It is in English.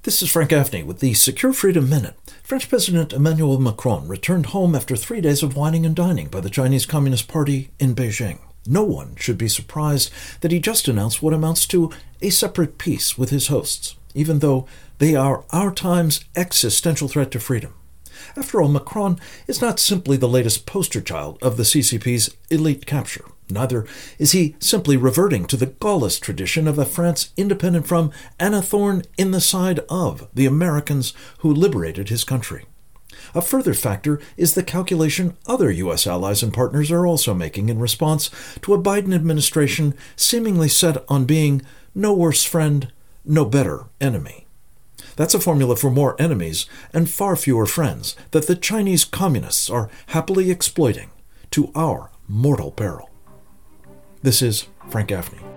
This is Frank Gaffney with the Secure Freedom Minute. French President Emmanuel Macron returned home after 3 days of wining and dining by the Chinese Communist Party in Beijing. No one should be surprised that he just announced what amounts to a separate peace with his hosts, even though they are our time's existential threat to freedom. After all, Macron is not simply the latest poster child of the CCP's elite capture. Neither is he simply reverting to the Gaullist tradition of a France independent from and a thorn in the side of the Americans who liberated his country. A further factor is the calculation other U.S. allies and partners are also making in response to a Biden administration seemingly set on being no worse friend, no better enemy. That's a formula for more enemies and far fewer friends that the Chinese communists are happily exploiting to our mortal peril. This is Frank Gaffney.